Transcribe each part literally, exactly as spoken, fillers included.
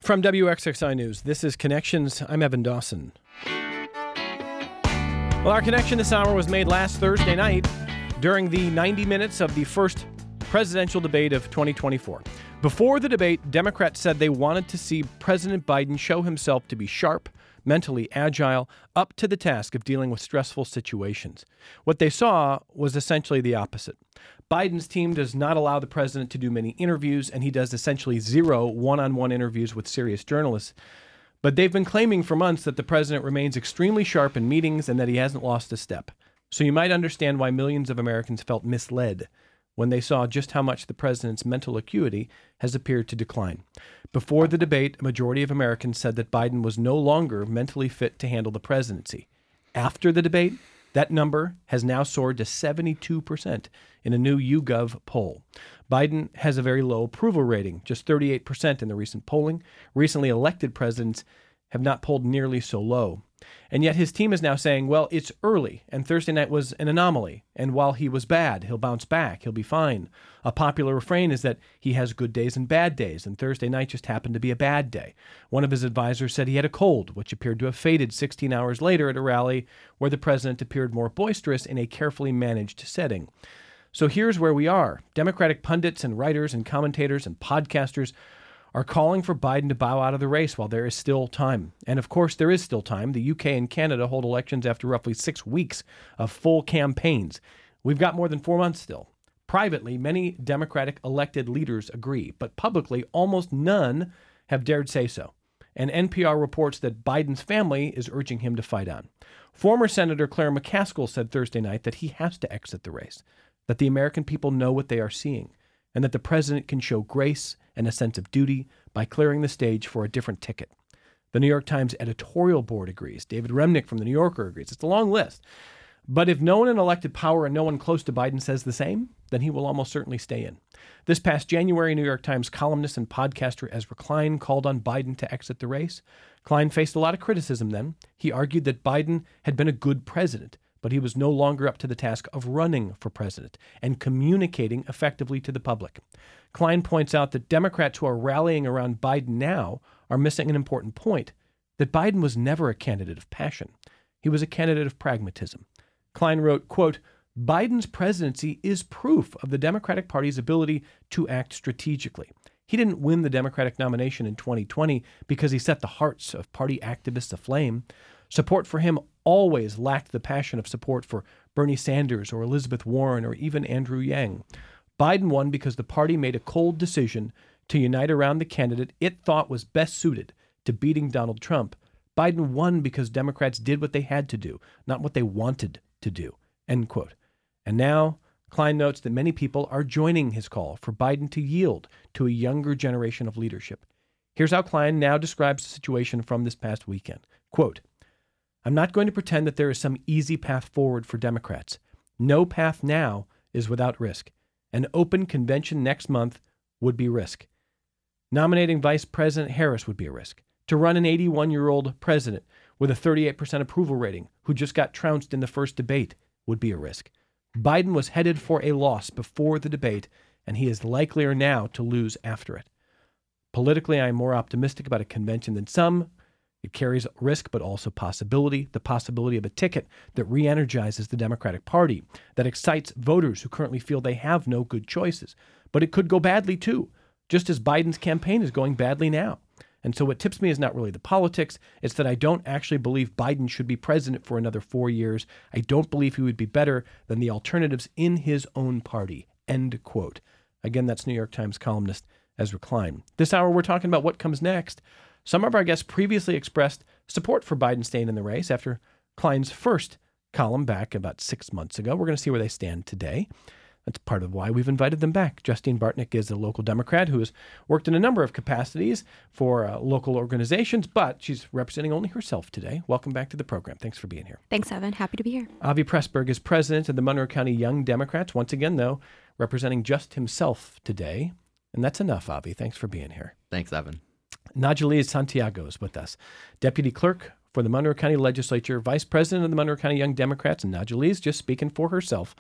From W X X I News, this is Connections. I'm Evan Dawson. Well, our connection this hour was made last Thursday night during the ninety minutes of the first presidential debate of twenty twenty-four. Before the debate, Democrats said they wanted to see President Biden show himself to be sharp, mentally agile, up to the task of dealing with stressful situations. What they saw was essentially the opposite. Biden's team does not allow the president to do many interviews, and he does essentially zero one-on-one interviews with serious journalists. But they've been claiming for months that the president remains extremely sharp in meetings and that he hasn't lost a step. So you might understand why millions of Americans felt misled when they saw just how much the president's mental acuity has appeared to decline. Before the debate, a majority of Americans said that Biden was no longer mentally fit to handle the presidency. After the debate, that number has now soared to seventy-two percent in a new YouGov poll. Biden has a very low approval rating, just thirty-eight percent in the recent polling. Recently elected presidents have not polled nearly so low. And yet his team is now saying, well, it's early, and Thursday night was an anomaly. And while he was bad, he'll bounce back, he'll be fine. A popular refrain is that he has good days and bad days, and Thursday night just happened to be a bad day. One of his advisors said he had a cold, which appeared to have faded sixteen hours later at a rally where the president appeared more boisterous in a carefully managed setting. So here's where we are. Democratic pundits and writers and commentators and podcasters are calling for Biden to bow out of the race while there is still time. And of course, there is still time. The U K and Canada hold elections after roughly six weeks of full campaigns. We've got more than four months still. Privately, many Democratic elected leaders agree, but publicly, almost none have dared say so. And N P R reports that Biden's family is urging him to fight on. Former Senator Claire McCaskill said Thursday night that he has to exit the race, that the American people know what they are seeing, and that the president can show grace and a sense of duty by clearing the stage for a different ticket. The New York Times editorial board agrees. David Remnick from The New Yorker agrees. It's a long list. But if no one in elected power and no one close to Biden says the same, then he will almost certainly stay in. This past January, New York Times columnist and podcaster Ezra Klein called on Biden to exit the race. Klein faced a lot of criticism then. He argued that Biden had been a good president, but he was no longer up to the task of running for president and communicating effectively to the public. Klein points out that Democrats who are rallying around Biden now are missing an important point, that Biden was never a candidate of passion. He was a candidate of pragmatism. Klein wrote, quote, Biden's presidency is proof of the Democratic Party's ability to act strategically. He didn't win the Democratic nomination in twenty twenty because he set the hearts of party activists aflame. Support for him always lacked the passion of support for Bernie Sanders or Elizabeth Warren or even Andrew Yang. Biden won because the party made a cold decision to unite around the candidate it thought was best suited to beating Donald Trump. Biden won because Democrats did what they had to do, not what they wanted to do, end quote. And now, Klein notes that many people are joining his call for Biden to yield to a younger generation of leadership. Here's how Klein now describes the situation from this past weekend. Quote, I'm not going to pretend that there is some easy path forward for Democrats. No path now is without risk. An open convention next month would be risk. Nominating Vice President Harris would be a risk. To run an eighty-one-year-old president with a thirty-eight percent approval rating who just got trounced in the first debate would be a risk. Biden was headed for a loss before the debate, and he is likelier now to lose after it. Politically, I am more optimistic about a convention than some. It carries risk, but also possibility, the possibility of a ticket that re-energizes the Democratic Party, that excites voters who currently feel they have no good choices. But it could go badly, too, just as Biden's campaign is going badly now. And so what tips me is not really the politics. It's that I don't actually believe Biden should be president for another four years. I don't believe he would be better than the alternatives in his own party, end quote. Again, that's New York Times columnist Ezra Klein. This hour, we're talking about what comes next. Some of our guests previously expressed support for Biden staying in the race after Klein's first column back about six months ago. We're going to see where they stand today. That's part of why we've invited them back. Justine Bartnick is a local Democrat who has worked in a number of capacities for uh, local organizations, but she's representing only herself today. Welcome back to the program. Thanks for being here. Thanks, Evan. Happy to be here. Avi Pressburg is president of the Monroe County Young Democrats. Once again, though, representing just himself today. And that's enough, Avi. Thanks for being here. Thanks, Evan. Najaliz Santiago is with us, Deputy Clerk for the Monroe County Legislature, Vice President of the Monroe County Young Democrats, and Najaliz just speaking for herself.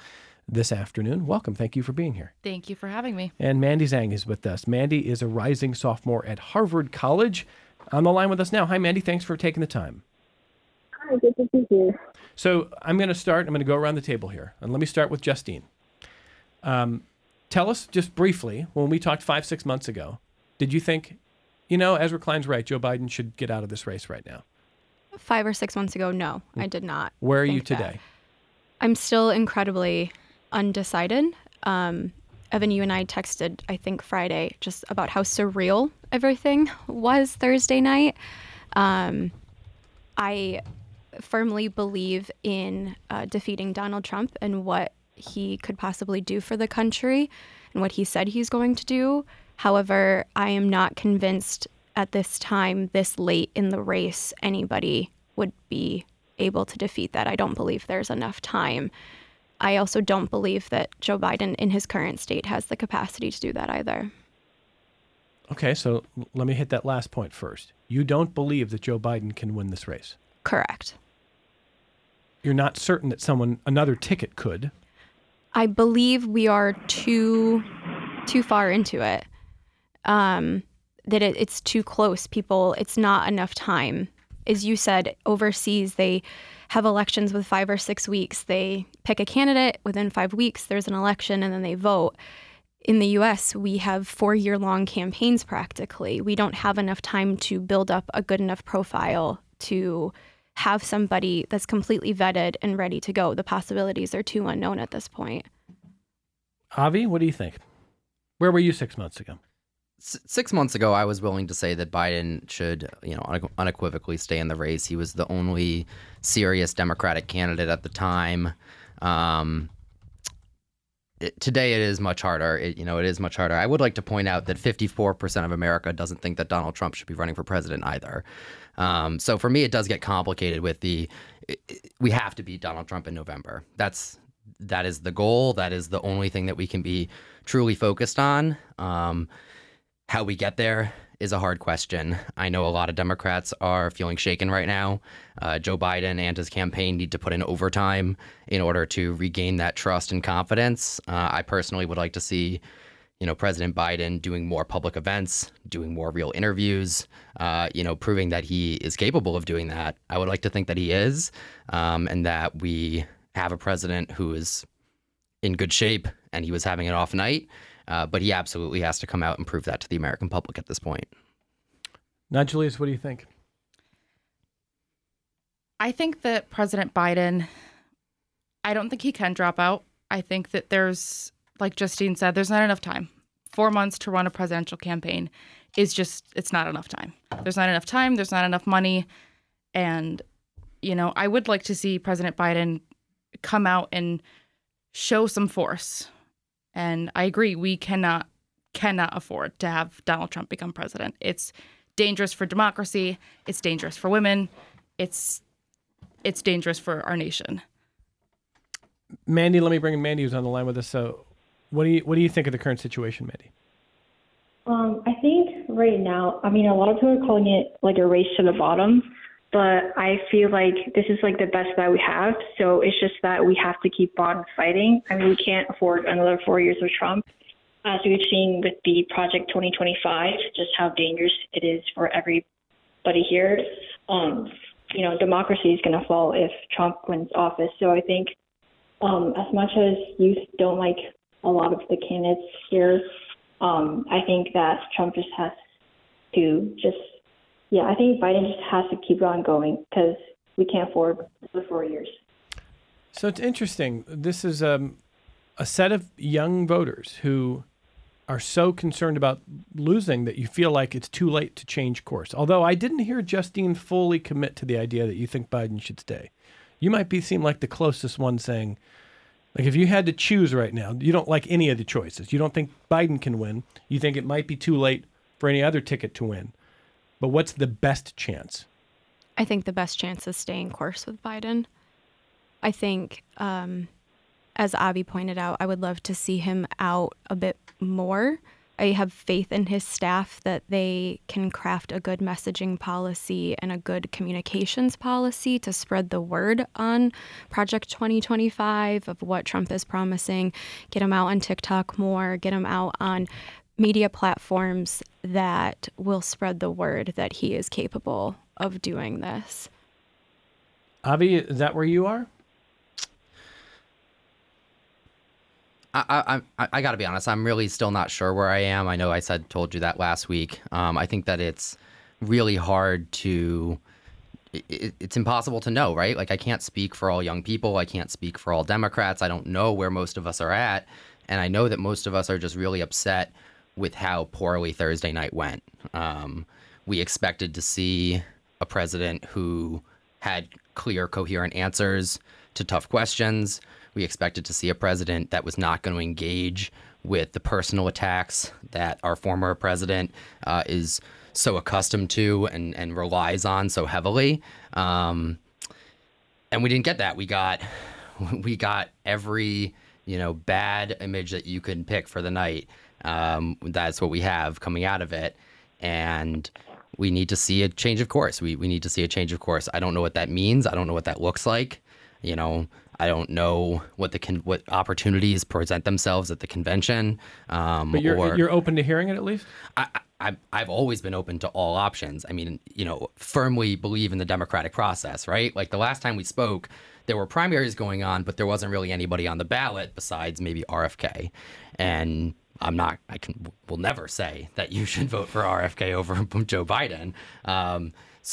this afternoon. Welcome. Thank you for being here. Thank you for having me. And Mandy Zhang is with us. Mandy is a rising sophomore at Harvard College. On the line with us now. Hi, Mandy. Thanks for taking the time. Hi, good to be here. So I'm going to start. I'm going to go around the table here. And let me start with Justine. Um, tell us just briefly, when we talked five, six months ago, did you think, you know, Ezra Klein's right, Joe Biden should get out of this race right now? Five or six months ago, no, I did not. Where are you think that. today? I'm still incredibly undecided. Um, Evan, you and I texted, I think, Friday, just about how surreal everything was Thursday night. Um, I firmly believe in uh, defeating Donald Trump and what he could possibly do for the country and what he said he's going to do. However, I am not convinced at this time, this late in the race, anybody would be able to defeat that. I don't believe there's enough time. I also don't believe that Joe Biden in his current state has the capacity to do that either. Okay, so let me hit that last point first. You don't believe that Joe Biden can win this race? Correct. You're not certain that someone, another ticket could? I believe we are too too far into it. Um, that it, it's too close. People, it's not enough time. As you said, overseas, they have elections with five or six weeks. They pick a candidate. Within five weeks, there's an election, and then they vote. In the U S, we have four-year-long campaigns practically. We don't have enough time to build up a good enough profile to have somebody that's completely vetted and ready to go. The possibilities are too unknown at this point. Avi, what do you think? Where were you six months ago? S- six months ago, I was willing to say that Biden should, you know, une- unequivocally stay in the race. He was the only serious Democratic candidate at the time. Um, it, today, it is much harder. It, you know, it is much harder. I would like to point out that fifty-four percent of America doesn't think that Donald Trump should be running for president either. Um, so for me, it does get complicated with the, it, it, we have to beat Donald Trump in November. That's, that is the goal. That is the only thing that we can be truly focused on. Um, how we get there is a hard question. I know a lot of Democrats are feeling shaken right now. Uh, Joe Biden and his campaign need to put in overtime in order to regain that trust and confidence. Uh, I personally would like to see, you know, President Biden doing more public events, doing more real interviews, uh, you know, proving that he is capable of doing that. I would like to think that he is, um, and that we have a president who is in good shape, and he was having an off night, uh, but he absolutely has to come out and prove that to the American public at this point. Now, Julius, what do you think? I think that President Biden, I don't think he can drop out. I think that there's, like Justine said, there's not enough time. Four months to run a presidential campaign is just, it's not enough time. There's not enough time. There's not enough money. And, you know, I would like to see President Biden come out and show some force. And I agree, we cannot cannot afford to have Donald Trump become president. It's dangerous for democracy. It's dangerous for women. It's it's dangerous for our nation. Mandy, let me bring in Mandy, who's on the line with us. So what do you what do you think of the current situation, Mandy? Um, I think right now, I mean, a lot of people are calling it like a race to the bottom, but I feel like this is like the best that we have. So it's just that we have to keep on fighting. I mean, we can't afford another four years of Trump. As we've seen with the Project twenty twenty-five, just how dangerous it is for everybody here. Um, you know, democracy is going to fall if Trump wins office. So I think um, as much as youth don't like a lot of the candidates here, um, I think that Trump just has to just, yeah, I think Biden just has to keep on going because we can't afford the four years. So it's interesting. This is um, a set of young voters who are so concerned about losing that you feel like it's too late to change course. Although I didn't hear Justine fully commit to the idea that you think Biden should stay. You might be seem like the closest one saying, like, if you had to choose right now, you don't like any of the choices. You don't think Biden can win. You think it might be too late for any other ticket to win. But what's the best chance? I think the best chance is staying course with Biden. I think, um, as Avi pointed out, I would love to see him out a bit more. I have faith in his staff that they can craft a good messaging policy and a good communications policy to spread the word on Project twenty twenty-five of what Trump is promising, get him out on TikTok more, get him out on media platforms that will spread the word that he is capable of doing this. Avi, is that where you are? I, I, I got to be honest. I'm really still not sure where I am. I know I said told you that last week. Um, I think that it's really hard to. It, it's impossible to know, right? Like I can't speak for all young people. I can't speak for all Democrats. I don't know where most of us are at, and I know that most of us are just really upset with how poorly Thursday night went. Um, we expected to see a president who had clear, coherent answers to tough questions. We expected to see a president that was not going to engage with the personal attacks that our former president uh, is so accustomed to and, and relies on so heavily. Um, and we didn't get that. We got we got every, you know, bad image that you could pick for the night. Um, that's what we have coming out of it. And we need to see a change of course. We we need to see a change of course. I don't know what that means. I don't know what that looks like. You know, I don't know what the con- what opportunities present themselves at the convention. Um, But you're or, you're open to hearing it at least? I, I, I've always been open to all options. I mean, you know, firmly believe in the democratic process, right? Like the last time we spoke, there were primaries going on, but there wasn't really anybody on the ballot besides maybe R F K. And I'm not, I can, will never say that you should vote for R F K over Joe Biden. Um,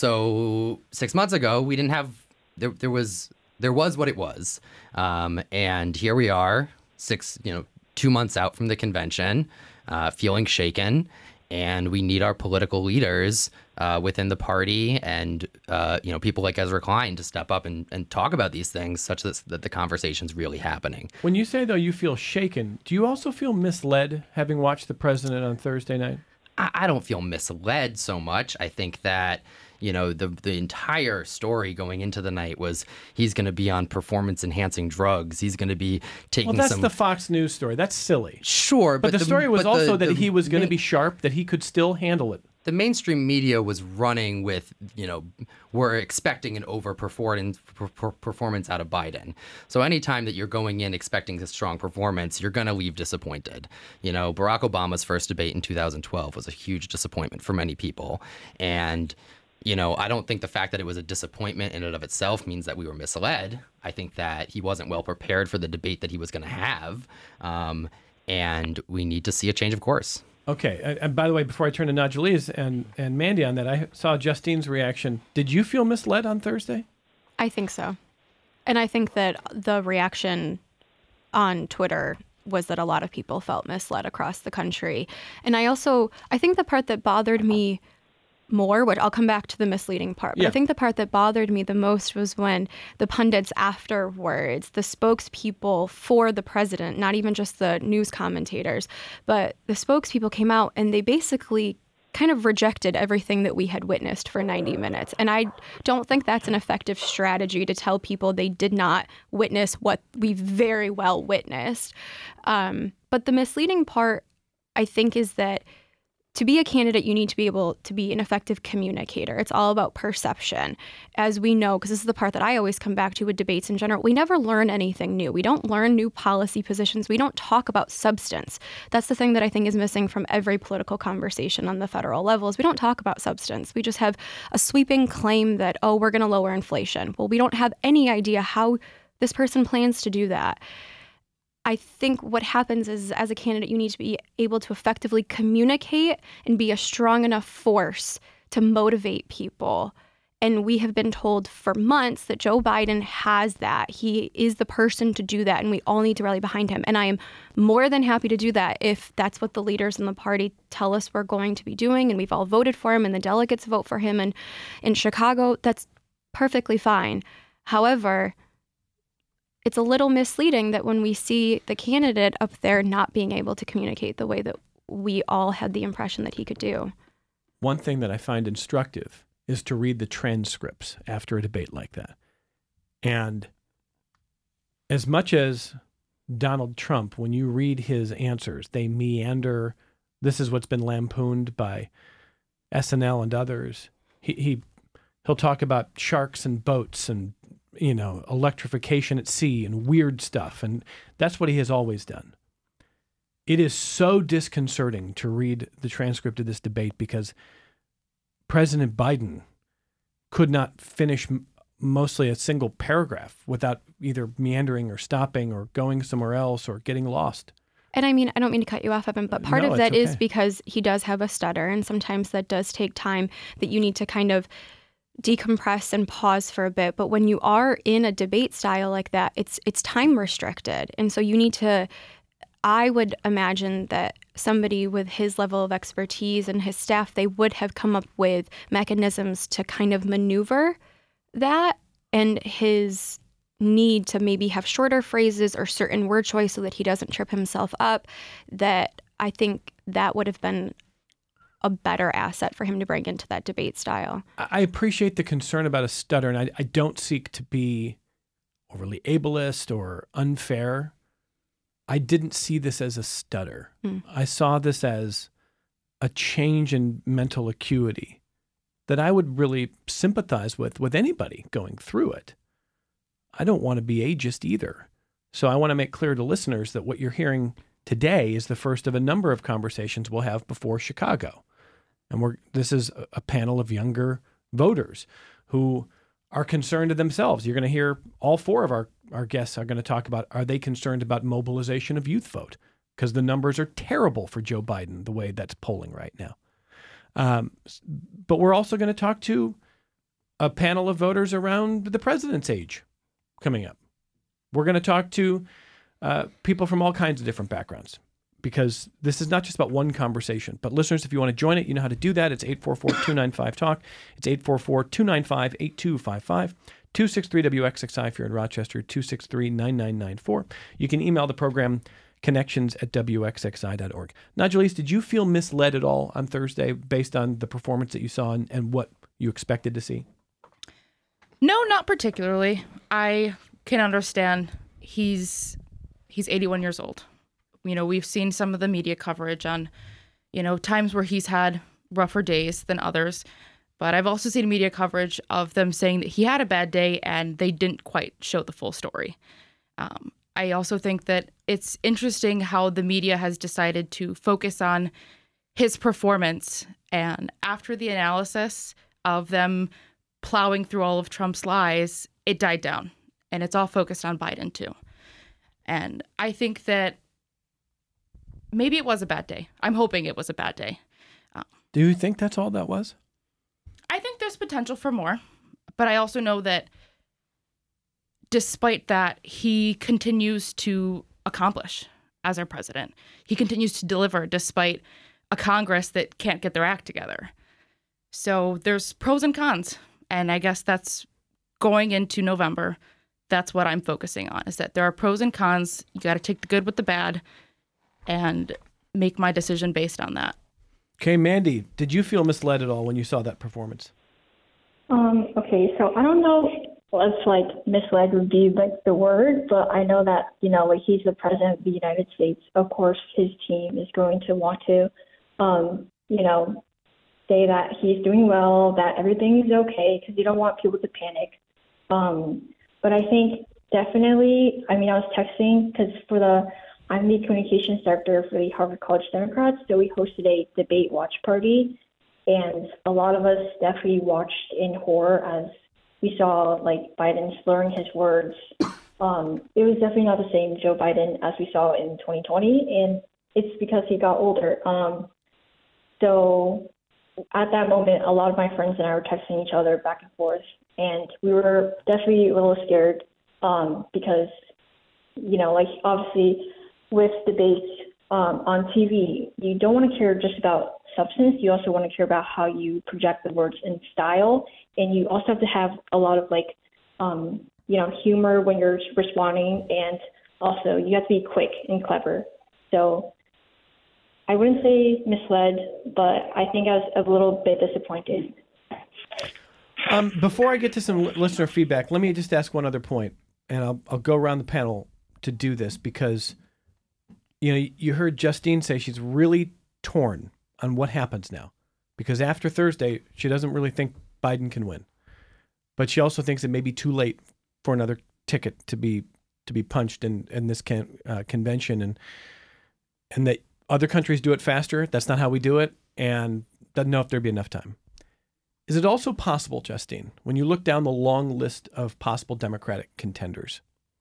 so six months ago, we didn't have, there, there was, there was what it was. Um, and here we are, six, you know, two months out from the convention, uh, feeling shaken. And we need our political leaders uh, within the party and, uh, you know, people like Ezra Klein to step up and, and talk about these things such that, that the conversation's really happening. When you say, though, you feel shaken, do you also feel misled having watched the president on Thursday night? I, I don't feel misled so much. I think that, you know, the the entire story going into the night was he's going to be on performance-enhancing drugs. He's going to be taking Well, that's some... the Fox News story. That's silly. Sure, But, but, the story was but also the, that the he was going to main- be sharp, that he could still handle it. The mainstream media was running with, you know, we're expecting an over performance performance out of Biden. So anytime that you're going in expecting a strong performance, you're going to leave disappointed. You know, Barack Obama's first debate in two thousand twelve was a huge disappointment for many people. And, you know, I don't think the fact that it was a disappointment in and of itself means that we were misled. I think that he wasn't well prepared for the debate that he was going to have. Um, and we need to see a change of course. Okay. And, and by the way, before I turn to Najaleez and, and Mandy on that, I saw Justine's reaction. Did you feel misled on Thursday? I think so. And I think that the reaction on Twitter was that a lot of people felt misled across the country. And I also, I think the part that bothered me more, which I'll come back to the misleading part, but Yeah. I think the part that bothered me the most was when the pundits afterwards, the spokespeople for the president, not even just the news commentators, but the spokespeople came out and they basically kind of rejected everything that we had witnessed for ninety minutes. And I don't think that's an effective strategy to tell people they did not witness what we very well witnessed. Um, but the misleading part, I think, is that to be a candidate, you need to be able to be an effective communicator. It's all about perception. As we know, because this is the part that I always come back to with debates in general, we never learn anything new. We don't learn new policy positions. We don't talk about substance. That's the thing that I think is missing from every political conversation on the federal level is we don't talk about substance. We just have a sweeping claim that, oh, we're going to lower inflation. Well, we don't have any idea how this person plans to do that. I think what happens is, as a candidate, you need to be able to effectively communicate and be a strong enough force to motivate people. And we have been told for months that Joe Biden has that. He is the person to do that, and we all need to rally behind him. And I am more than happy to do that if that's what the leaders in the party tell us we're going to be doing, and we've all voted for him, and the delegates vote for him. And in Chicago, that's perfectly fine. However, it's a little misleading that when we see the candidate up there not being able to communicate the way that we all had the impression that he could do. One thing that I find instructive is to read the transcripts after a debate like that. And as much as Donald Trump, when you read his answers, they meander, This is what's been lampooned by S N L and others. He, he he'll talk about sharks and boats and, you know, electrification at sea and weird stuff, and that's what he has always done. It is so disconcerting to read the transcript of this debate because President Biden could not finish m- mostly a single paragraph without either meandering or stopping or going somewhere else or getting lost. And I mean, I don't mean to cut you off, Evan, but part No, of that it's is okay. because he does have a stutter, and sometimes that does take time that you need to kind of decompress and pause for a bit. But when you are in a debate style like that, it's it's time restricted. And so you need to, I would imagine that somebody with his level of expertise and his staff, they would have come up with mechanisms to kind of maneuver that, and his need to maybe have shorter phrases or certain word choice so that he doesn't trip himself up, that I think that would have been a better asset for him to bring into that debate style. I appreciate the concern about a stutter, and I, I don't seek to be overly ableist or unfair. I didn't see this as a stutter. Hmm. I saw this as a change in mental acuity that I would really sympathize with, with anybody going through it. I don't want to be ageist either. So I want to make clear to listeners that what you're hearing today is the first of a number of conversations we'll have before Chicago. And we're this is a panel of younger voters who are concerned to themselves. You're going to hear all four of our, our guests are going to talk about, are they concerned about mobilization of youth vote? Because the numbers are terrible for Joe Biden, the way that's polling right now. Um, but we're also going to talk to a panel of voters around the president's age coming up. We're going to talk to uh, people from all kinds of different backgrounds, because this is not just about one conversation. But listeners, if you want to join it, you know how to do that. It's eight four four, two nine five, talk. It's eight four four, two nine five, eight two five five. two six three W X X I if you're in Rochester, two six three, nine nine nine four. You can email the program connections at W X X I dot org. Najalise, did you feel misled at all on Thursday based on the performance that you saw and, and what you expected to see? No, not particularly. I can understand he's he's eighty-one years old. You know, we've seen some of the media coverage on, you know, times where he's had rougher days than others. But I've also seen media coverage of them saying that he had a bad day and they didn't quite show the full story. Um, I also think that it's interesting how the media has decided to focus on his performance. And after the analysis of them plowing through all of Trump's lies, it died down. And it's all focused on Biden, too. And I think that maybe it was a bad day. I'm hoping it was a bad day. Um, Do you think that's all that was? I think there's potential for more. But I also know that despite that, he continues to accomplish as our president. He continues to deliver despite a Congress that can't get their act together. So there's pros and cons. And I guess that's going into November. That's what I'm focusing on, is that there are pros and cons. You got to take the good with the bad and make my decision based on that. Okay, Mandy, did you feel misled at all when you saw that performance? Um, okay, so I don't know if like misled would be like the word, but I know that, you know, like he's the president of the United States. Of course, his team is going to want to, um, you know, say that he's doing well, that everything is okay, because you don't want people to panic. Um, but I think definitely, I mean, I was texting because for the, I'm the communications director for the Harvard College Democrats, so we hosted a debate watch party, and a lot of us definitely watched in horror as we saw like Biden slurring his words. Um, it was definitely not the same Joe Biden as we saw in twenty twenty, and it's because he got older. Um, so at that moment, a lot of my friends and I were texting each other back and forth, and we were definitely a little scared um, because, you know, like obviously with debates um, on T V, you don't want to care just about substance. You also want to care about how you project the words in style, and you also have to have a lot of like, um, you know, humor when you're responding, and also you have to be quick and clever. So I wouldn't say misled, but I think I was a little bit disappointed. Um, before I get to some listener feedback, let me just ask one other point, and I'll I'll go around the panel to do this because, you know, you heard Justine say she's really torn on what happens now, because after Thursday, she doesn't really think Biden can win, but she also thinks it may be too late for another ticket to be to be punched in in this can, uh, convention, and and that other countries do it faster. That's not how we do it, and doesn't know if there'd be enough time. Is it also possible, Justine, when you look down the long list of possible Democratic contenders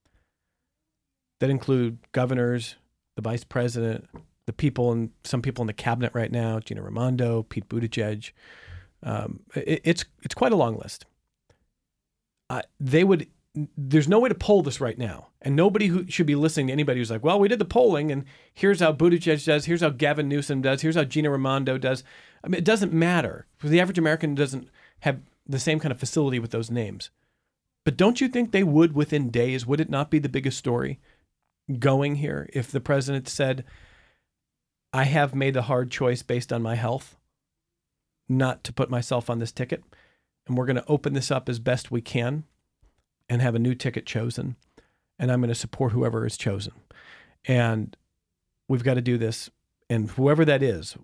that include governors, the vice president, the people and some people in the cabinet right now, Gina Raimondo, Pete Buttigieg, um, it, it's it's quite a long list. Uh, they would. There's no way to poll this right now, and nobody who should be listening to anybody who's like, "Well, we did the polling, and here's how Buttigieg does, here's how Gavin Newsom does, here's how Gina Raimondo does." I mean, it doesn't matter, because the average American doesn't have the same kind of facility with those names. But don't you think they would within days? Would it not be the biggest story going here if the president said, "I have made a hard choice based on my health not to put myself on this ticket, and we're going to open this up as best we can and have a new ticket chosen, and I'm going to support whoever is chosen. And we've got to do this." And whoever that is,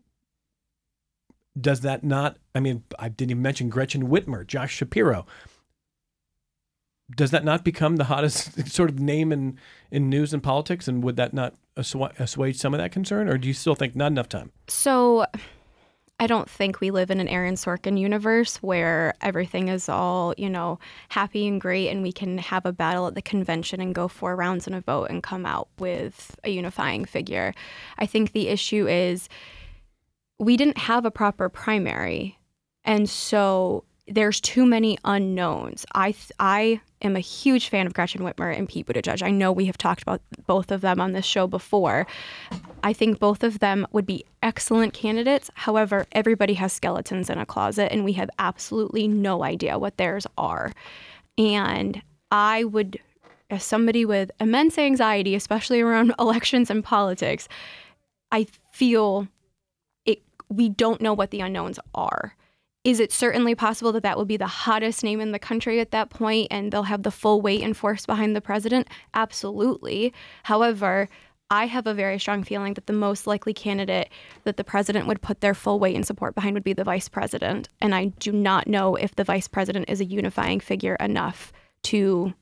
does that not, I mean, I didn't even mention Gretchen Whitmer, Josh Shapiro. Does that not become the hottest sort of name in, in news and politics? And would that not assu- assuage some of that concern? Or do you still think not enough time? So I don't think we live in an Aaron Sorkin universe where everything is all, you know, happy and great and we can have a battle at the convention and go four rounds in a vote and come out with a unifying figure. I think the issue is we didn't have a proper primary. And so there's too many unknowns. I th- I am a huge fan of Gretchen Whitmer and Pete Buttigieg. I know we have talked about both of them on this show before. I think both of them would be excellent candidates. However, everybody has skeletons in a closet, and we have absolutely no idea what theirs are. And I would, as somebody with immense anxiety, especially around elections and politics, I feel it. We don't know what the unknowns are. Is it certainly possible that that will be the hottest name in the country at that point and they'll have the full weight and force behind the president? Absolutely. However, I have a very strong feeling that the most likely candidate that the president would put their full weight and support behind would be the vice president. And I do not know if the vice president is a unifying figure enough to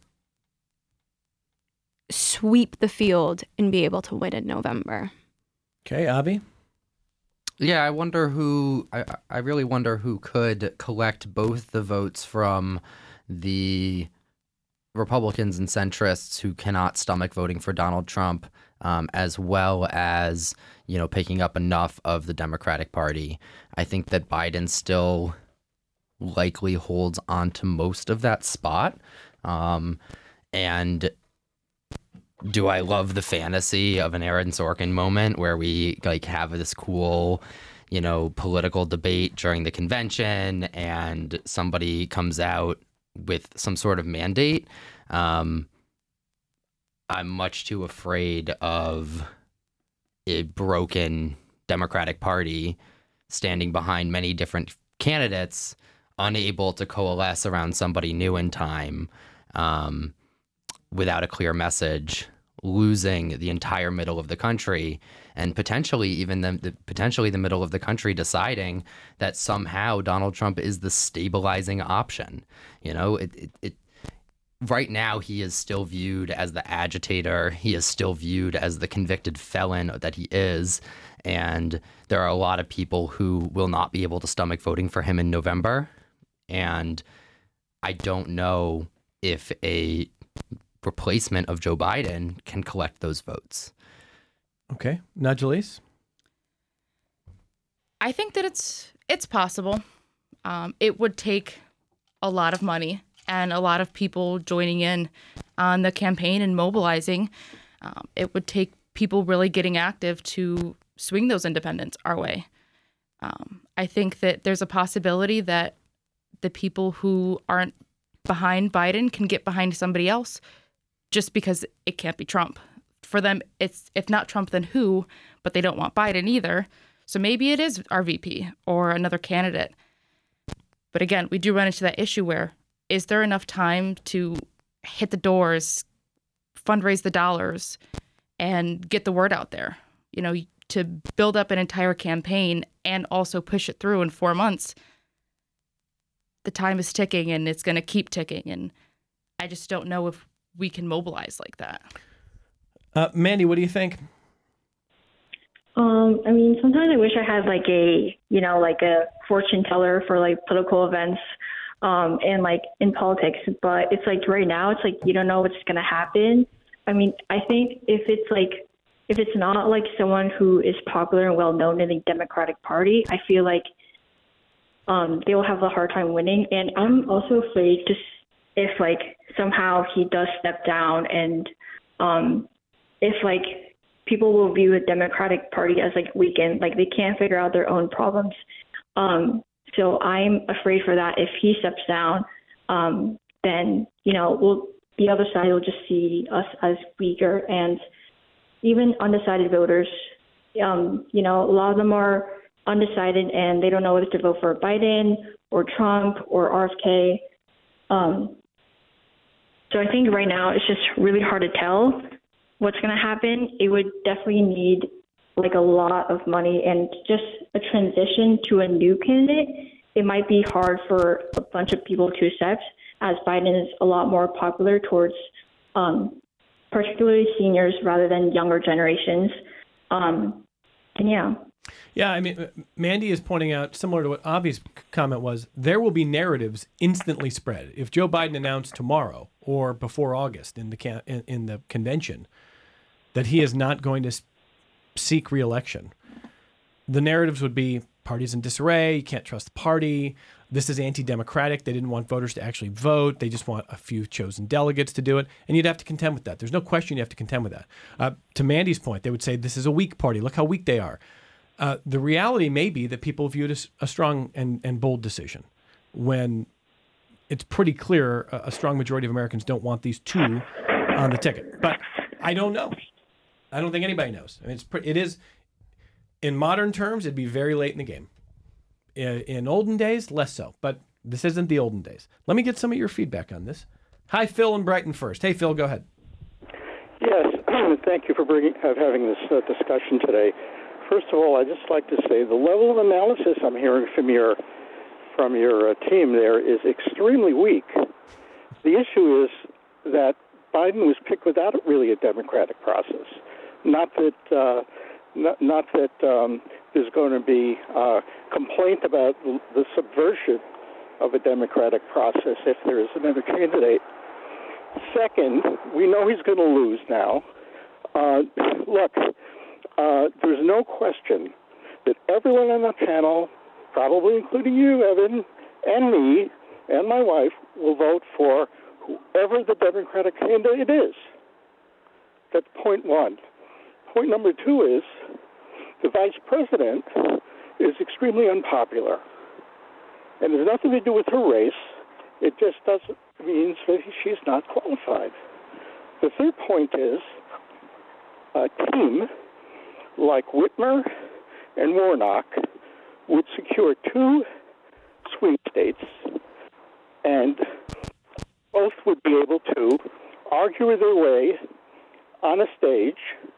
sweep the field and be able to win in November. Okay, Avi? Yeah, I wonder who, I, I really wonder who could collect both the votes from the Republicans and centrists who cannot stomach voting for Donald Trump, um, as well as, you know, picking up enough of the Democratic Party. I think that Biden still likely holds on to most of that spot. Um, and do I love the fantasy of an Aaron Sorkin moment where we like have this cool, you know, political debate during the convention and somebody comes out with some sort of mandate? Um, I'm much too afraid of a broken Democratic Party standing behind many different candidates, unable to coalesce around somebody new in time. Um, without a clear message, losing the entire middle of the country, and potentially even the, the potentially the middle of the country deciding that somehow Donald Trump is the stabilizing option. You know, it, it, it right now he is still viewed as the agitator. He is still viewed as the convicted felon that he is. And there are a lot of people who will not be able to stomach voting for him in November. And I don't know if a replacement of Joe Biden can collect those votes. Okay. Najalise? I think that it's it's possible. Um, it would take a lot of money and a lot of people joining in on the campaign and mobilizing. Um, it would take people really getting active to swing those independents our way. Um, I think that there's a possibility that the people who aren't behind Biden can get behind somebody else just because it can't be Trump. For them, it's if not Trump, then who? But they don't want Biden either. So maybe it is our V P or another candidate. But again, we do run into that issue where is there enough time to hit the doors, fundraise the dollars, and get the word out there? You know, to build up an entire campaign and also push it through in four months, the time is ticking and it's going to keep ticking. And I just don't know if we can mobilize like that. Uh, Mandy, what do you think? Um, I mean, sometimes I wish I had like a, you know, like a fortune teller for like political events um, and like in politics. But it's like right now, it's like you don't know what's going to happen. I mean, I think if it's like, if it's not like someone who is popular and well known in the Democratic Party, I feel like um, they will have a hard time winning. And I'm also afraid to, if like somehow he does step down and um, if like people will view the Democratic Party as like weakened, like they can't figure out their own problems. Um, so I'm afraid for that. If he steps down, um, then, you know, we'll, the other side will just see us as weaker. And even undecided voters, um, you know, a lot of them are undecided and they don't know whether to vote for Biden or Trump or R F K. Um, so I think right now it's just really hard to tell what's going to happen. It would definitely need like a lot of money and just a transition to a new candidate. It might be hard for a bunch of people to accept, as Biden is a lot more popular towards um, particularly seniors rather than younger generations. Um, and yeah. Yeah, I mean, Mandy is pointing out, similar to what Avi's comment was, there will be narratives instantly spread. If Joe Biden announced tomorrow or before August in the can- in, in the convention that he is not going to seek re-election, the narratives would be party's in disarray, you can't trust the party, this is anti-democratic, they didn't want voters to actually vote, they just want a few chosen delegates to do it, and you'd have to contend with that. There's no question you have to contend with that. Uh, to Mandy's point, they would say this is a weak party, look how weak they are. Uh, the reality may be that people view it as a strong and, and bold decision when it's pretty clear a, a strong majority of Americans don't want these two on the ticket. But I don't know. I don't think anybody knows. I mean, it's pre- it is, in modern terms, it'd be very late in the game. In, in olden days, less so. But this isn't the olden days. Let me get some of your feedback on this. Hi, Phil in Brighton first. Hey, Phil, go ahead. Yes, thank you for bringing, uh, having this uh, discussion today. First of all, I'd just like to say the level of analysis I'm hearing from your from your uh, team there is extremely weak. The issue is that Biden was picked without really a democratic process. Not that uh, not, not that um, there's going to be uh, complaint about the subversion of a democratic process if there is another candidate. Second, we know he's going to lose now. Uh, look. Uh, there's no question that everyone on the panel, probably including you, Evan, and me, and my wife, will vote for whoever the Democratic candidate is. That's point one. Point number two is the vice president is extremely unpopular. And it has nothing to do with her race. It just doesn't mean that she's not qualified. The third point is a team like Whitmer and Warnock would secure two swing states, and both would be able to argue their way on a stage,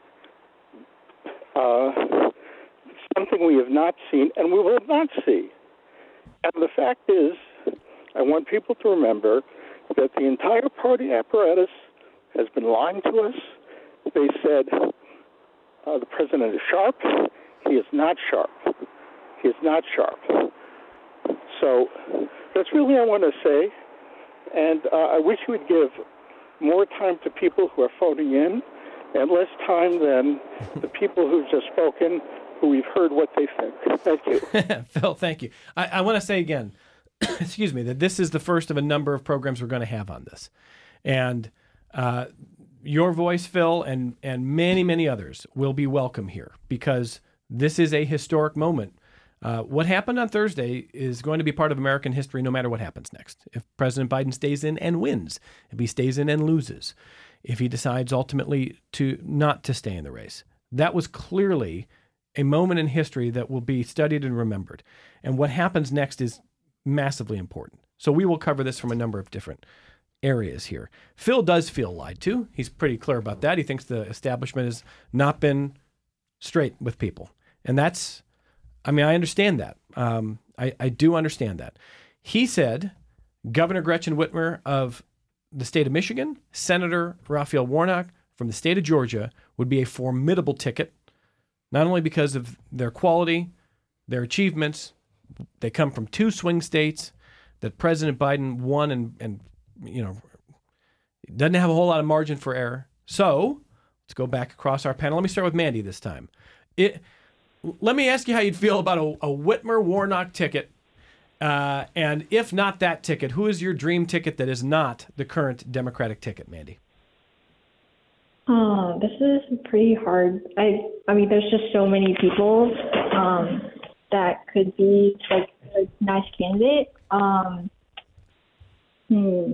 uh, something we have not seen and we will not see. And the fact is, I want people to remember that the entire party apparatus has been lying to us. They said, Uh, the president is sharp. He is not sharp. He is not sharp. So that's really what I want to say. And uh, I wish you would give more time to people who are phoning in and less time than the people who've just spoken, who we've heard what they think. Thank you. Phil, thank you. I, I want to say again, excuse me, that this is the first of a number of programs we're going to have on this. And uh, your voice, Phil, and, and many, many others will be welcome here because this is a historic moment. Uh, what happened on Thursday is going to be part of American history no matter what happens next. If President Biden stays in and wins, if he stays in and loses, if he decides ultimately to not to stay in the race. That was clearly a moment in history that will be studied and remembered. And what happens next is massively important. So we will cover this from a number of different areas here. Phil does feel lied to. He's pretty clear about that. He thinks the establishment has not been straight with people. And that's, I mean, I understand that. Um, I, I do understand that. He said Governor Gretchen Whitmer of the state of Michigan, Senator Raphael Warnock from the state of Georgia would be a formidable ticket, not only because of their quality, their achievements. They come from two swing states that President Biden won and, and you know, doesn't have a whole lot of margin for error. So let's go back across our panel. Let me start with Mandy this time. It, let me ask you how you'd feel about a, a Whitmer-Warnock ticket. Uh, and if not that ticket, who is your dream ticket that is not the current Democratic ticket, Mandy? Oh, this is pretty hard. I I mean, there's just so many people um, that could be like a nice candidate. Um, hmm.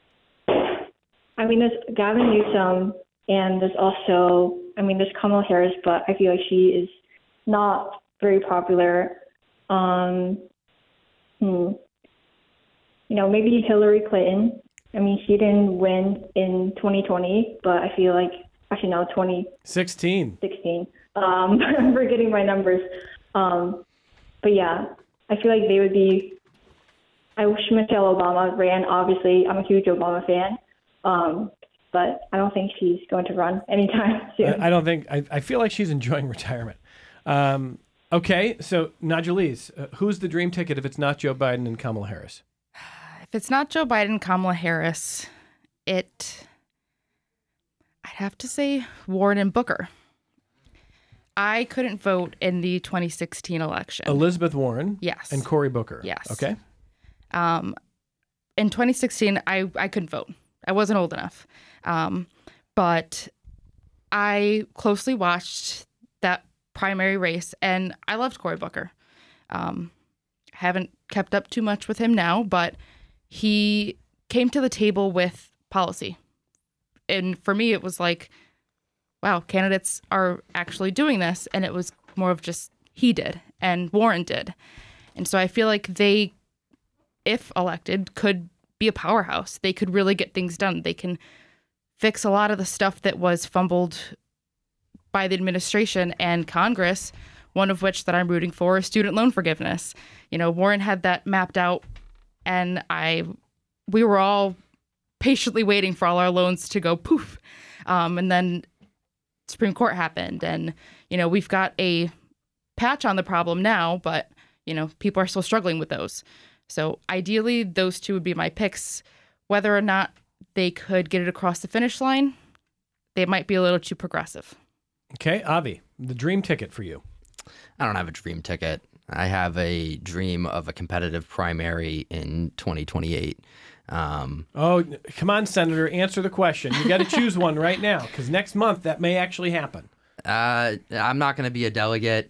I mean, there's Gavin Newsom, and there's also, I mean, there's Kamala Harris, but I feel like she is not very popular. Um, hmm. You know, maybe Hillary Clinton. I mean, she didn't win in twenty twenty, but I feel like, actually no, twenty sixteen. sixteen. Um, I'm forgetting my numbers. Um, but yeah, I feel like they would be, I wish Michelle Obama ran, obviously. I'm a huge Obama fan. Um, but I don't think she's going to run anytime soon. I, I don't think, I, I feel like she's enjoying retirement. Um, okay, so Najalise, uh, who's the dream ticket if it's not Joe Biden and Kamala Harris? If it's not Joe Biden, Kamala Harris, it, I'd have to say Warren and Booker. I couldn't vote in the twenty sixteen election. Elizabeth Warren. Yes. And Cory Booker. Yes. Okay. Um, in twenty sixteen, I, I couldn't vote. I wasn't old enough. Um, but I closely watched that primary race, and I loved Cory Booker. Um, haven't kept up too much with him now, but he came to the table with policy. And for me, it was like, wow, candidates are actually doing this. And it was more of just he did and Warren did. And so I feel like they, if elected, could be a powerhouse. They could really get things done. They can fix a lot of the stuff that was fumbled by the administration and Congress, one of which that I'm rooting for is student loan forgiveness. You know, Warren had that mapped out, and I, we were all patiently waiting for all our loans to go poof. Um, and then Supreme Court happened, and, you know, we've got a patch on the problem now, but, you know, people are still struggling with those. So ideally, those two would be my picks. Whether or not they could get it across the finish line, they might be a little too progressive. Okay, Avi, the dream ticket for you. I don't have a dream ticket. I have a dream of a competitive primary in twenty twenty-eight. Um, oh, come on, Senator, answer the question. You got to choose one right now, because next month that may actually happen. Uh, I'm not going to be a delegate,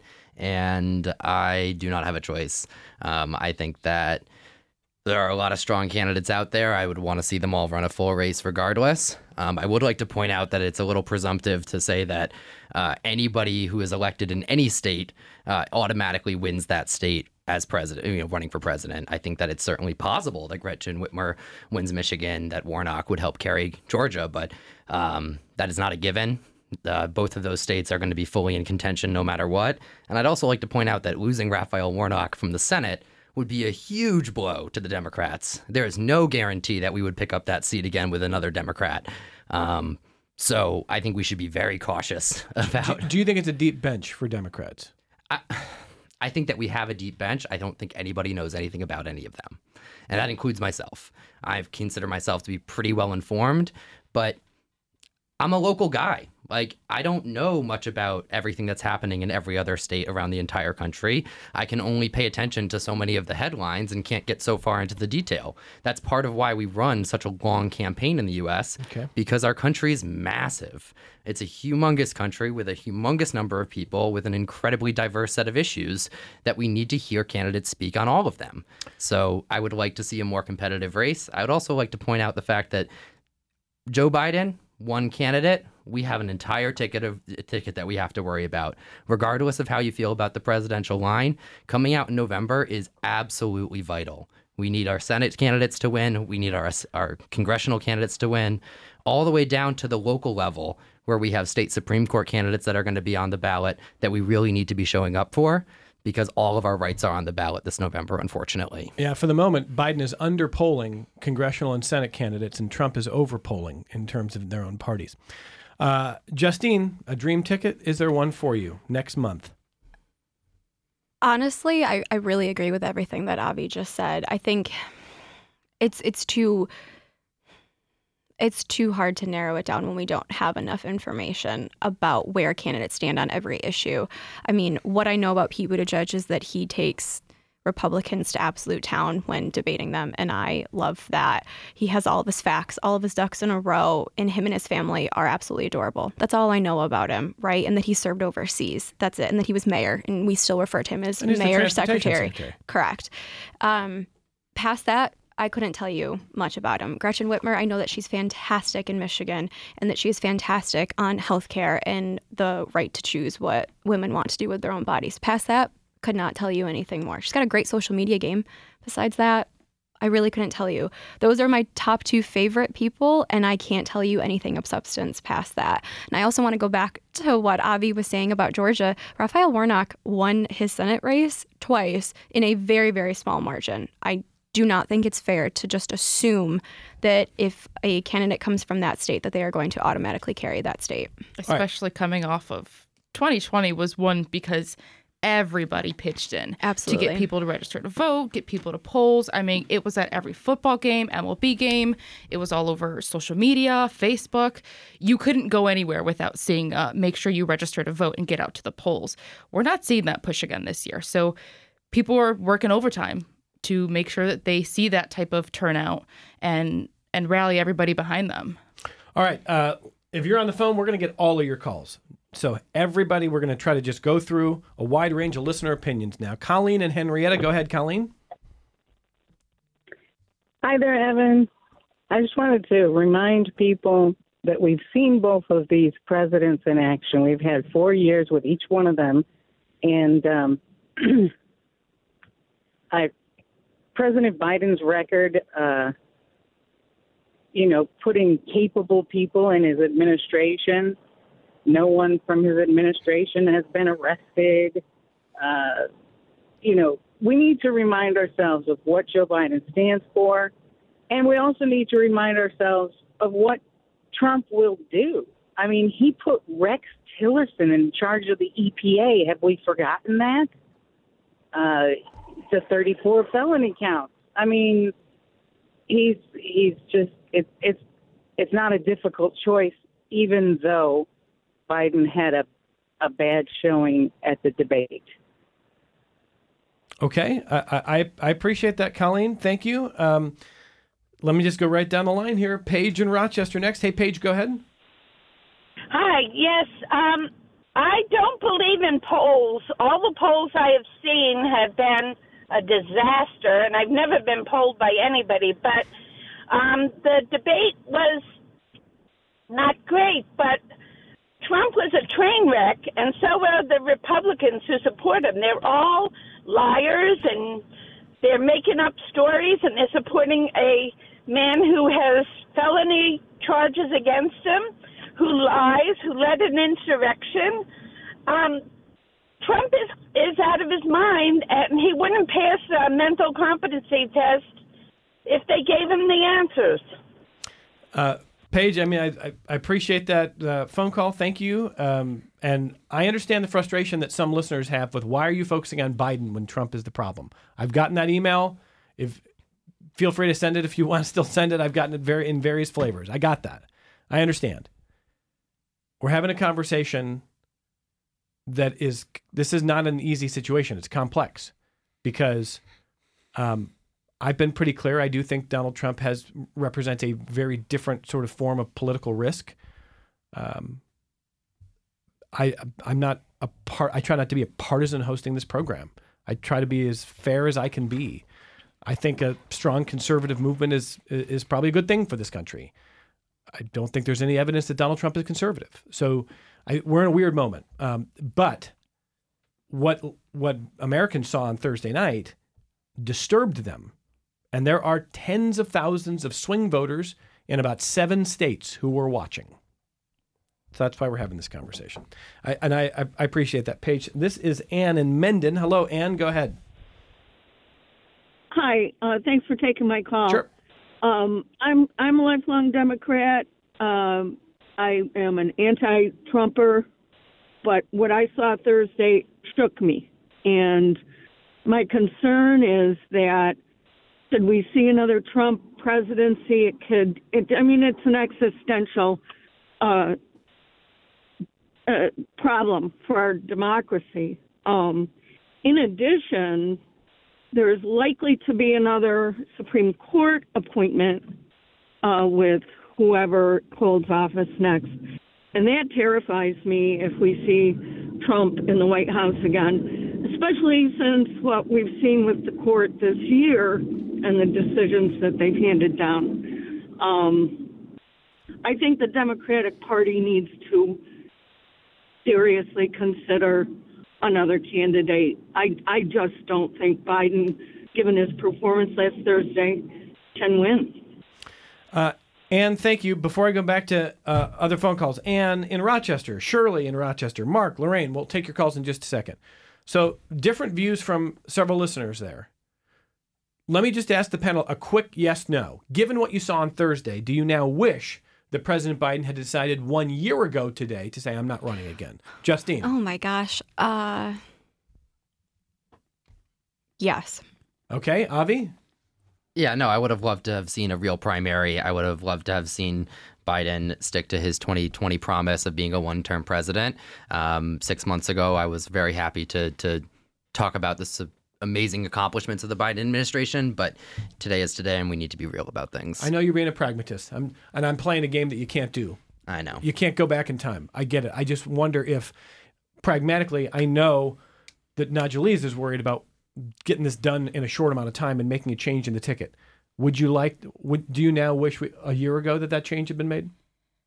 and I do not have a choice. Um, I think that there are a lot of strong candidates out there. I would want to see them all run a full race regardless. Um, I would like to point out that it's a little presumptive to say that uh, anybody who is elected in any state uh, automatically wins that state as president, you know, running for president. I think that it's certainly possible that Gretchen Whitmer wins Michigan, that Warnock would help carry Georgia, but um, that is not a given. Uh, both of those states are going to be fully in contention no matter what. And I'd also like to point out that losing Raphael Warnock from the Senate would be a huge blow to the Democrats. There is no guarantee that we would pick up that seat again with another Democrat. Um, so I think we should be very cautious about... Do, do you think it's a deep bench for Democrats? I, I think that we have a deep bench. I don't think anybody knows anything about any of them. And that includes myself. I consider myself to be pretty well informed, but I'm a local guy. Like, I don't know much about everything that's happening in every other state around the entire country. I can only pay attention to so many of the headlines and can't get so far into the detail. That's part of why we run such a long campaign in the U S, okay, because our country is massive. It's a humongous country with a humongous number of people with an incredibly diverse set of issues that we need to hear candidates speak on all of them. So I would like to see a more competitive race. I would also like to point out the fact that Joe Biden, one candidate, we have an entire ticket of ticket that we have to worry about. Regardless of how you feel about the presidential line, coming out in November is absolutely vital. We need our Senate candidates to win. We need our our congressional candidates to win, all the way down to the local level where we have state Supreme Court candidates that are going to be on the ballot that we really need to be showing up for, because all of our rights are on the ballot this November, unfortunately. Yeah, for the moment, Biden is underpolling congressional and Senate candidates, and Trump is overpolling in terms of their own parties. Uh, Justine, a dream ticket, is there one for you next month? Honestly, I, I really agree with everything that Avi just said. I think it's it's too it's too hard to narrow it down when we don't have enough information about where candidates stand on every issue. I mean, what I know about Pete Buttigieg is that he takes Republicans to absolute town when debating them, and I love that. He has all of his facts, all of his ducks in a row, and him and his family are absolutely adorable. That's all I know about him, right? And that he served overseas. That's it. And that he was mayor, and we still refer to him as mayor secretary. secretary. Correct. Um, past that, I couldn't tell you much about him. Gretchen Whitmer, I know that she's fantastic in Michigan, and that she's fantastic on healthcare and the right to choose what women want to do with their own bodies. Past that, could not tell you anything more. She's got a great social media game. Besides that, I really couldn't tell you. Those are my top two favorite people, and I can't tell you anything of substance past that. And I also want to go back to what Avi was saying about Georgia. Raphael Warnock won his Senate race twice in a very, very small margin. I do not think it's fair to just assume that if a candidate comes from that state, that they are going to automatically carry that state. Especially right. coming off of twenty twenty was one because everybody pitched in Absolutely. to get people to register to vote, get people to polls. I mean, it was at every football game, M L B game. It was all over social media, Facebook. You couldn't go anywhere without seeing, uh, make sure you register to vote and get out to the polls. We're not seeing that push again this year. So people are working overtime to make sure that they see that type of turnout and and rally everybody behind them. All right. Uh, if you're on the phone, we're going to get all of your calls. So everybody, we're going to try to just go through a wide range of listener opinions now. Colleen and Henrietta, go ahead, Colleen. Hi there, Evan. I just wanted to remind people that we've seen both of these presidents in action. We've had four years with each one of them. And um, I, President Biden's record, uh, you know, putting capable people in his administration. No one from his administration has been arrested. Uh, you know, we need to remind ourselves of what Joe Biden stands for. And we also need to remind ourselves of what Trump will do. I mean, he put Rex Tillerson in charge of the E P A. Have we forgotten that? Uh, the thirty-four felony counts. I mean, he's he's just it's it's it's not a difficult choice, even though Biden had a, a bad showing at the debate. Okay. I, I, I appreciate that, Colleen. Thank you. Um, let me just go right down the line here. Paige in Rochester next. Hey, Paige, go ahead. Hi. Yes. Um, I don't believe in polls. All the polls I have seen have been a disaster, and I've never been polled by anybody. But um, the debate was not great, but Trump was a train wreck, and so are the Republicans who support him. They're all liars, and they're making up stories, and they're supporting a man who has felony charges against him, who lies, who led an insurrection. Um, Trump is, is out of his mind, and he wouldn't pass a mental competency test if they gave him the answers. Uh Paige, I mean, I, I appreciate that uh, phone call. Thank you. Um, and I understand the frustration that some listeners have with why are you focusing on Biden when Trump is the problem? I've gotten that email. If feel free to send it if you want to still send it. I've gotten it very in various flavors. I got that. I understand. We're having a conversation that is, this is not an easy situation. It's complex because um, I've been pretty clear. I do think Donald Trump has represents a very different sort of form of political risk. Um, I I'm not a part. I try not to be a partisan hosting this program. I try to be as fair as I can be. I think a strong conservative movement is is probably a good thing for this country. I don't think there's any evidence that Donald Trump is conservative. So I, we're in a weird moment. Um, but what what Americans saw on Thursday night disturbed them. And there are tens of thousands of swing voters in about seven states who were watching. So that's why we're having this conversation. I, and I, I appreciate that, Paige. This is Ann in Mendon. Hello, Ann. Go ahead. Hi. Uh, thanks for taking my call. Sure. Um, I'm I'm a lifelong Democrat. Um, I am an anti-Trumper, but what I saw Thursday shook me. And my concern is that should we see another Trump presidency, it could, it, I mean, it's an existential uh, uh, problem for our democracy. Um, in addition, there's likely to be another Supreme Court appointment uh, with whoever holds office next. And that terrifies me if we see Trump in the White House again, especially since what we've seen with the court this year and the decisions that they've handed down. Um, I think the Democratic Party needs to seriously consider another candidate. I, I just don't think Biden, given his performance last Thursday, can win. Uh, Ann, thank you. Before I go back to uh, other phone calls, Ann in Rochester, Shirley in Rochester, Mark, Lorraine, we'll take your calls in just a second. So different views from several listeners there. Let me just ask the panel a quick yes, no. Given what you saw on Thursday, do you now wish that President Biden had decided one year ago today to say, I'm not running again? Justine. Oh, my gosh. Uh, yes. Okay. Avi? Yeah, no, I would have loved to have seen a real primary. I would have loved to have seen Biden stick to his twenty twenty promise of being a one-term president. Um, six months ago, I was very happy to to talk about this amazing accomplishments of the Biden administration, but today is today, and we need to be real about things. I know you're being a pragmatist, I'm, and I'm playing a game that you can't do. I know. You can't go back in time. I get it. I just wonder if, pragmatically, I know that Najaleez is worried about getting this done in a short amount of time and making a change in the ticket. Would you like, would, do you now wish we, a year ago that that change had been made?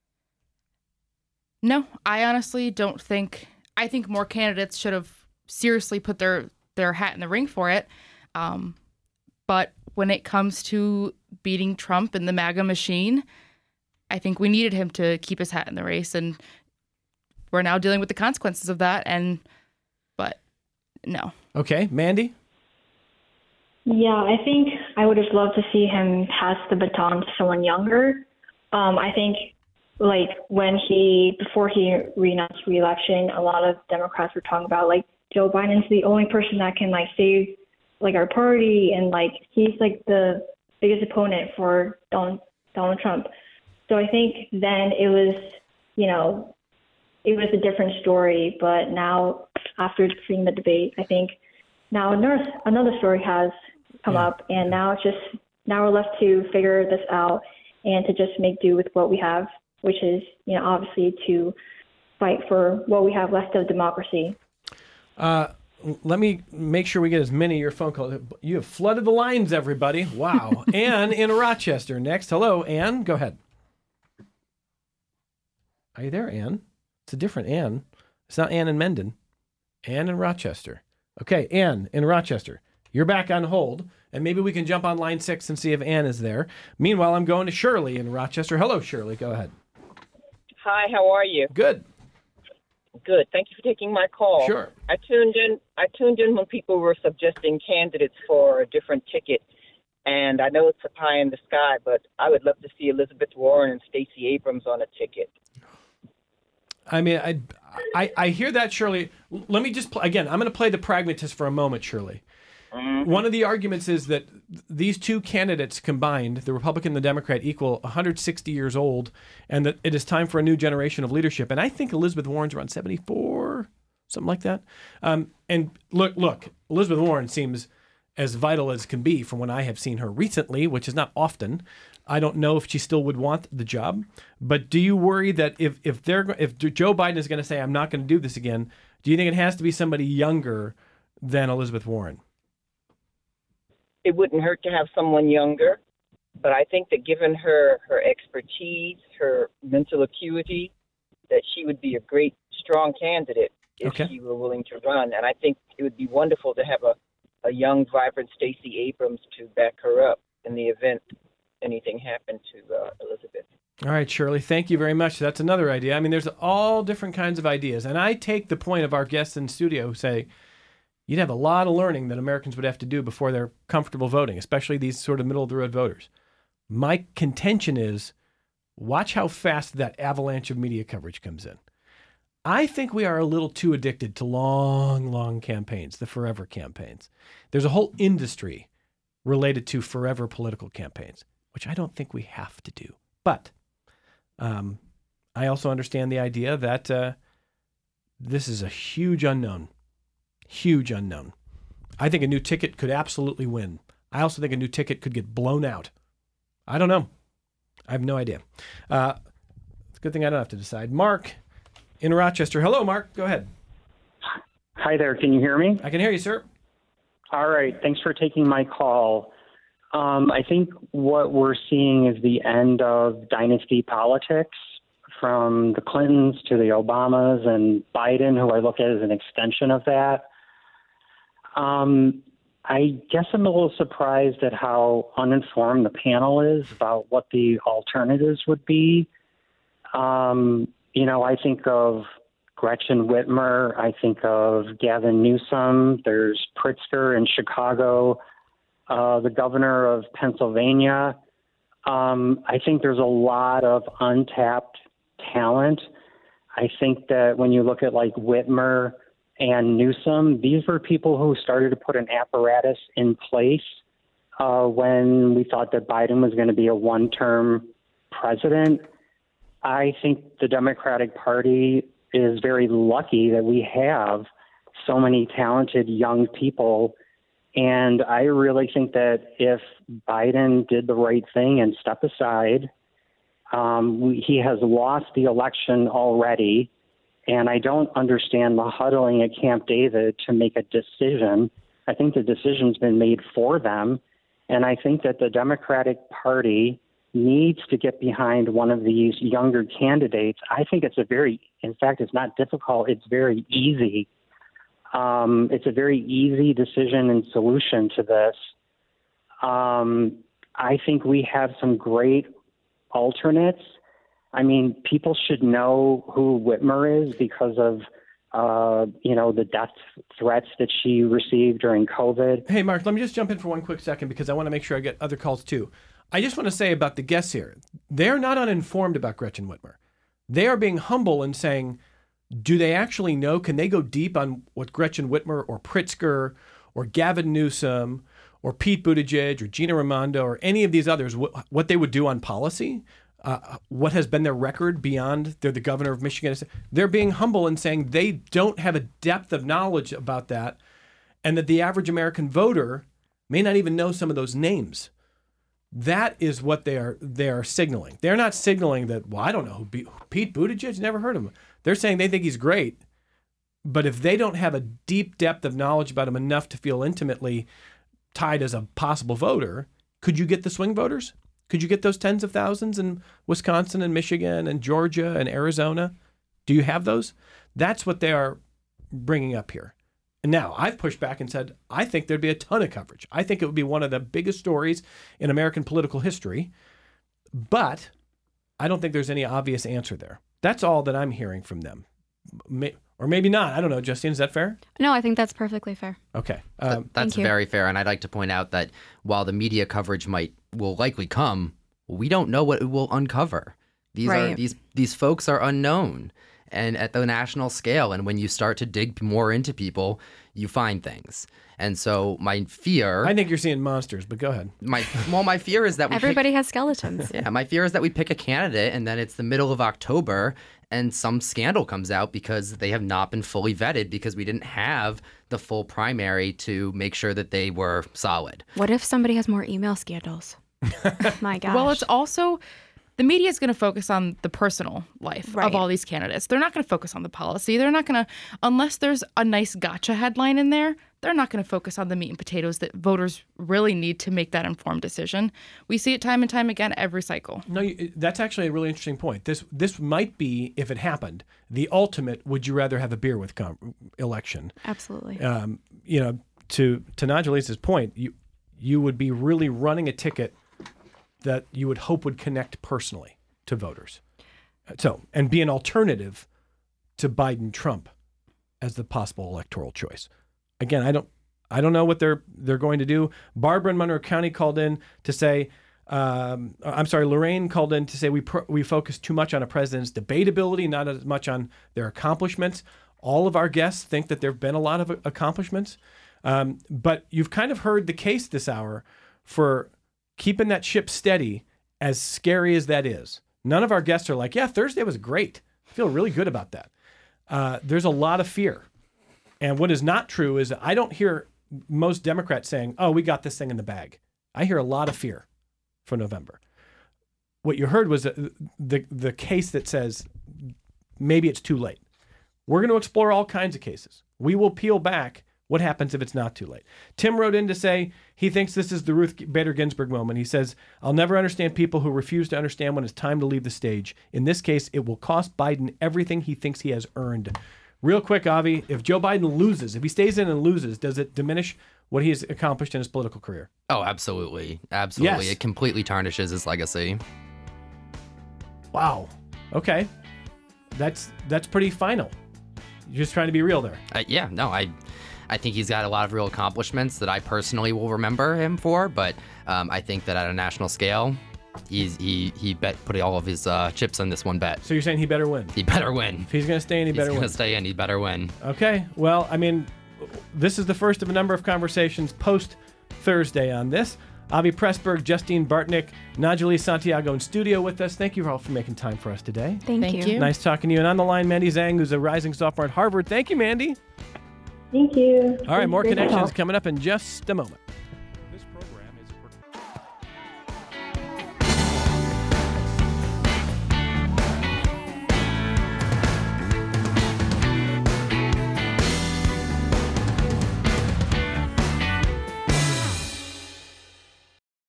No, I honestly don't think, I think more candidates should have seriously put their, their hat in the ring for it. Um, but when it comes to beating Trump and the MAGA machine, I think we needed him to keep his hat in the race, and we're now dealing with the consequences of that. And, but no. Okay, Mandy? Yeah, I think I would have loved to see him pass the baton to someone younger. Um, I think, like, when he, before he renounced re-election, a lot of Democrats were talking about, like, Joe Biden's the only person that can, like, save, like, our party, and, like, he's, like, the biggest opponent for Donald, Donald Trump. So I think then it was, you know, it was a different story, but now, after seeing the debate, I think now another, another story has come yeah. up, and now it's just, now we're left to figure this out and to just make do with what we have, which is, you know, obviously to fight for what we have left of democracy. Uh, let me make sure we get as many of your phone calls. You have flooded the lines, everybody. Wow. Ann in Rochester next. Hello, Ann. Go ahead. Are you there, Ann? It's a different Ann. It's not Ann in Mendon. Ann in Rochester. Okay, Ann in Rochester. You're back on hold, and maybe we can jump on line six and see if Ann is there. Meanwhile, I'm going to Shirley in Rochester. Hello, Shirley. Go ahead. Hi, how are you? Good. Good. Thank you for taking my call. Sure. I tuned in. I tuned in when people were suggesting candidates for a different ticket, and I know it's a pie in the sky, but I would love to see Elizabeth Warren and Stacey Abrams on a ticket. I mean, I, I, I hear that, Shirley. Let me just, play, again, I'm going to play the pragmatist for a moment, Shirley. Mm-hmm. One of the arguments is that these two candidates combined, the Republican and the Democrat, equal one hundred sixty years old, and that it is time for a new generation of leadership. And I think Elizabeth Warren's around seventy-four, something like that. Um, and look, look, Elizabeth Warren seems as vital as can be from when I have seen her recently, which is not often. I don't know if she still would want the job, but do you worry that if if they're if Joe Biden is going to say I'm not going to do this again, do you think it has to be somebody younger than Elizabeth Warren? It wouldn't hurt to have someone younger, but I think that given her her expertise, her mental acuity, that she would be a great, strong candidate if okay. she were willing to run. And I think it would be wonderful to have a, a young, vibrant Stacey Abrams to back her up in the event anything happened to uh, Elizabeth. All right, Shirley, thank you very much. That's another idea. I mean, there's all different kinds of ideas. And I take the point of our guests in studio who say you'd have a lot of learning that Americans would have to do before they're comfortable voting, especially these sort of middle-of-the-road voters. My contention is watch how fast that avalanche of media coverage comes in. I think we are a little too addicted to long, long campaigns, the forever campaigns. There's a whole industry related to forever political campaigns, which I don't think we have to do. But um, I also understand the idea that uh, this is a huge unknown, huge unknown. I think a new ticket could absolutely win. I also think a new ticket could get blown out. I don't know. I have no idea. Uh, it's a good thing I don't have to decide. Mark in Rochester. Hello, Mark. Go ahead. Hi there. Can you hear me? I can hear you, sir. All right. Thanks for taking my call. Um, I think what we're seeing is the end of dynasty politics, from the Clintons to the Obamas and Biden, who I look at as an extension of that. Um, I guess I'm a little surprised at how uninformed the panel is about what the alternatives would be. Um, you know, I think of Gretchen Whitmer. I think of Gavin Newsom. There's Pritzker in Chicago, uh, the governor of Pennsylvania. Um, I think there's a lot of untapped talent. I think that when you look at like Whitmer and Newsom, these were people who started to put an apparatus in place uh, when we thought that Biden was going to be a one-term president. I think the Democratic Party is very lucky that we have so many talented young people. And I really think that if Biden did the right thing and step aside, um, we, he has lost the election already. And I don't understand the huddling at Camp David to make a decision. I think the decision's been made for them. And I think that the Democratic Party needs to get behind one of these younger candidates. I think it's a very, in fact, it's not difficult. It's very easy. Um, it's a very easy decision and solution to this. Um, I think we have some great alternates. I mean, people should know who Whitmer is because of, uh, you know, the death threats that she received during COVID. Hey, Mark, let me just jump in for one quick second because I want to make sure I get other calls too. I just want to say about the guests here, they're not uninformed about Gretchen Whitmer. They are being humble and saying, do they actually know? Can they go deep on what Gretchen Whitmer or Pritzker or Gavin Newsom or Pete Buttigieg or Gina Raimondo or any of these others, what, what they would do on policy? Uh, what has been their record beyond they're the governor of Michigan? They're being humble and saying they don't have a depth of knowledge about that, and that the average American voter may not even know some of those names. That is what they are they are signaling. They're not signaling that, well, I don't know who Be- Pete Buttigieg, never heard of him. They're saying they think he's great, but if they don't have a deep depth of knowledge about him enough to feel intimately tied as a possible voter, could you get the swing voters? Could you get those tens of thousands in Wisconsin and Michigan and Georgia and Arizona? Do you have those? That's what they are bringing up here. And now I've pushed back and said, I think there'd be a ton of coverage. I think it would be one of the biggest stories in American political history, but I don't think there's any obvious answer there. That's all that I'm hearing from them. May, or maybe not. I don't know. Justine, is that fair? No, I think that's perfectly fair. Okay. Um, um, that's very fair. And I'd like to point out that while the media coverage might will likely come, we don't know what it will uncover. These right. are these these folks are unknown. And at the national scale, and when you start to dig more into people, you find things. And so my fear... I think you're seeing monsters, but go ahead. My Well, my fear is that we Everybody pick, has skeletons. Yeah, my fear is that we pick a candidate, and then it's the middle of October, and some scandal comes out because they have not been fully vetted because we didn't have the full primary to make sure that they were solid. What if somebody has more email scandals? My gosh. Well, it's also... The media is going to focus on the personal life right. of all these candidates. They're not going to focus on the policy. They're not going to, unless there's a nice gotcha headline in there, they're not going to focus on the meat and potatoes that voters really need to make that informed decision. We see it time and time again every cycle. No, you, that's actually a really interesting point. This this might be, if it happened, the ultimate would you rather have a beer with com- election. Absolutely. Um, you know, to to Najalee's point, you you would be really running a ticket that you would hope would connect personally to voters. So, and be an alternative to Biden-Trump as the possible electoral choice. Again, I don't, I don't know what they're they're going to do. Barbara in Monroe County called in to say, um, I'm sorry, Lorraine called in to say we pro- we focus too much on a president's debatability, not as much on their accomplishments. All of our guests think that there have been a lot of accomplishments, um, but you've kind of heard the case this hour for keeping that ship steady, as scary as that is. None of our guests are like, yeah, Thursday was great. I feel really good about that. Uh, there's a lot of fear. And what is not true is I don't hear most Democrats saying, oh, we got this thing in the bag. I hear a lot of fear for November. What you heard was the, the, the case that says maybe it's too late. We're going to explore all kinds of cases. We will peel back what happens if it's not too late. Tim wrote in to say he thinks this is the Ruth Bader Ginsburg moment. He says, I'll never understand people who refuse to understand when it's time to leave the stage. In this case, it will cost Biden everything he thinks he has earned. Real quick, Avi, if Joe Biden loses, if he stays in and loses, does it diminish what he has accomplished in his political career? Oh, absolutely. Absolutely. Yes. It completely tarnishes his legacy. Wow. Okay. That's that's pretty final. You're just trying to be real there. Uh, yeah, no, I I think he's got a lot of real accomplishments that I personally will remember him for, but um, I think that at a national scale, he's he he bet put all of his uh, chips on this one bet. So you're saying he better win? He better win. If he's going to stay in, he he's better win. He's going to stay in, he better win. Okay. Well, I mean, this is the first of a number of conversations post-Thursday on this. Avi Pressburg, Justine Bartnick, Najali Santiago in studio with us. Thank you all for making time for us today. Thank, Thank you. you. Nice talking to you. And on the line, Mandy Zhang, who's a rising sophomore at Harvard. Thank you, Mandy. Thank you. All right, more Great to connections talk. coming up in just a moment.